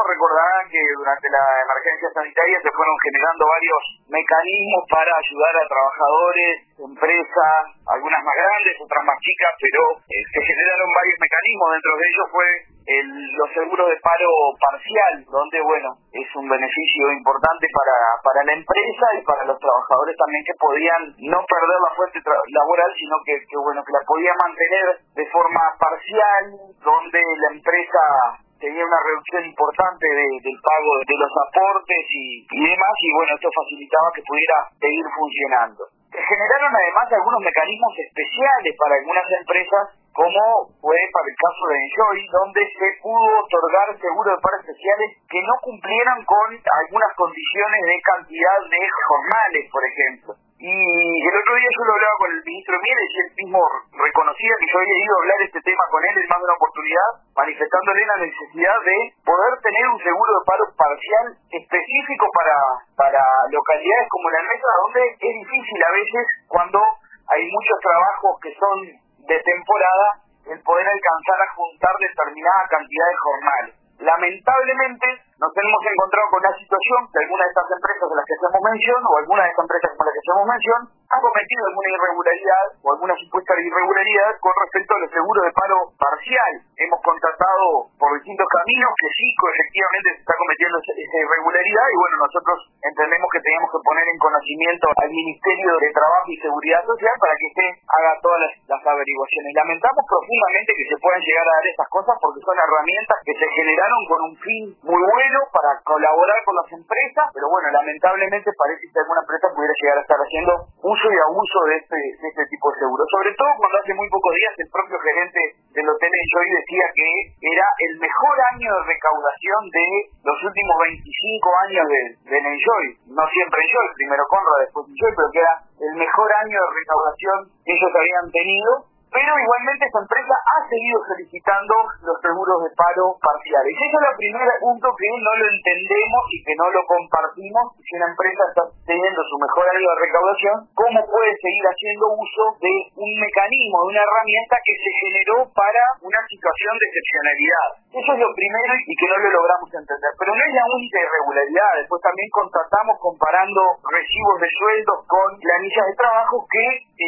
recordarán que durante la emergencia sanitaria se fueron generando varios mecanismos para ayudar a trabajadores, empresas, algunas más grandes, otras más chicas, pero se generaron varios mecanismos. Dentro de ellos fue los seguros de paro parcial, donde, bueno, es un beneficio importante para la empresa y para los trabajadores también, que podían no perder la fuente laboral, sino que la podía mantener de forma parcial, donde la empresa tenía una reducción importante del pago de los aportes y demás, y bueno, esto facilitaba que pudiera seguir funcionando. Se generaron además algunos mecanismos especiales para algunas empresas, como fue para el caso de Enjoy, donde se pudo otorgar seguros de paro especiales que no cumplieran con algunas condiciones de cantidad de jornales, por ejemplo. Y el otro día yo lo hablaba con el ministro Mieres, y él mismo reconocía que yo había ido a hablar este tema con él en más de una oportunidad, manifestándole la necesidad de poder tener un seguro de paro parcial específico para localidades como la nuestra, donde es difícil a veces, cuando hay muchos trabajos que son de temporada, el poder alcanzar a juntar determinada cantidad de jornales. Lamentablemente nos hemos encontrado con la situación que algunas de estas empresas de las que hacemos mención, o algunas de estas empresas como las que hacemos mención, han cometido alguna irregularidad o alguna supuesta irregularidad con respecto a los seguros de paro parcial. Hemos contactado por distintos caminos que sí, efectivamente se está cometiendo esa irregularidad, y bueno, nosotros entendemos que teníamos que poner en conocimiento al Ministerio de Trabajo y Seguridad Social para que éste haga todas las averiguaciones. Lamentamos profundamente que se puedan llegar a dar estas cosas, porque son herramientas que se generaron con un fin muy bueno para colaborar con las empresas, pero bueno, lamentablemente parece que alguna empresa pudiera llegar a estar haciendo uso y abuso de este tipo de seguros. Sobre todo cuando hace muy pocos días el propio gerente del hotel Enjoy decía que era el mejor año de recaudación de los últimos 25 años del Enjoy. No siempre Enjoy, primero Conrad, después Enjoy, pero que era el mejor año de recaudación que ellos habían tenido. Pero igualmente esta empresa ha seguido solicitando los seguros de paro parciales. Ese es el primer punto que no lo entendemos y que no lo compartimos. Si una empresa está teniendo su mejor año de recaudación, ¿cómo puede seguir haciendo uso de un mecanismo, de una herramienta que se generó para una situación de excepcionalidad? Eso es lo primero y que no lo logramos entender. Pero no es la única irregularidad. Después también constatamos, comparando recibos de sueldos con planillas de trabajo, que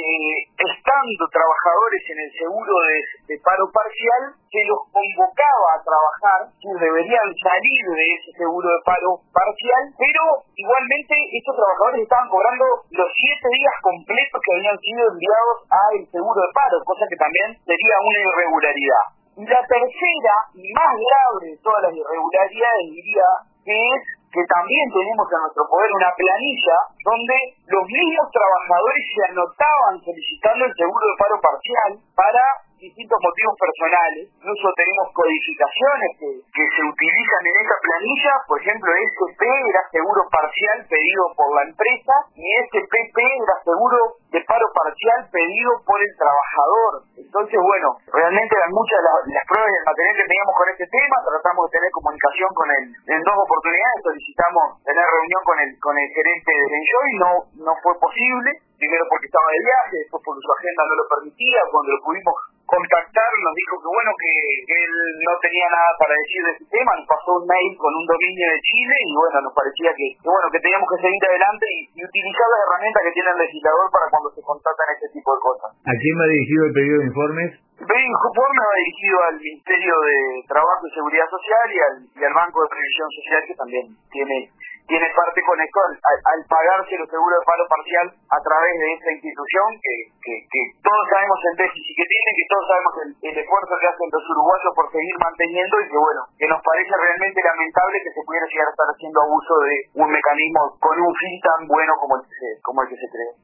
estando trabajadores en el seguro de paro parcial, se los convocaba a trabajar, que deberían salir de ese seguro de paro parcial, pero igualmente estos trabajadores estaban cobrando los 7 días completos que habían sido enviados al seguro de paro, cosa que también sería una irregularidad. Y la tercera y más grave de todas las irregularidades, diría, que es que también tenemos a nuestro poder una planilla donde los mismos trabajadores se anotaban solicitando el seguro de paro parcial para distintos motivos personales. Incluso tenemos codificaciones que se utilizan en esta planilla. Por ejemplo, SP era seguro parcial pedido por la empresa, y SPP era seguro de paro parcial pedido por el trabajador. Entonces, bueno, realmente eran muchas las pruebas y el material que teníamos con este tema. Tratamos de tener comunicación con él en 2 oportunidades. Solicitamos tener reunión con el gerente de Enjoy, no fue posible. Primero porque estaba de viaje, después porque su agenda no lo permitía. Cuando lo pudimos contactar, nos dijo que bueno, que él no tenía nada para decir de este tema. Nos pasó un mail con un dominio de Chile, y bueno, nos parecía que teníamos que seguir adelante y utilizar las herramientas que tiene el legislador para cuando se contactan este tipo de cosas. ¿A quién va dirigido el pedido de informes? El pedido de informe va dirigido al Ministerio de Trabajo y Seguridad Social y al Banco de Previsión Social, que también tiene parte con esto al pagarse los seguros de paro parcial a través de esta institución que todos sabemos el déficit que tiene, que todos sabemos el esfuerzo que hacen los uruguayos por seguir manteniendo, y que nos parece realmente lamentable que se pudiera llegar a estar haciendo abuso de un mecanismo con un fin tan bueno como el que se cree.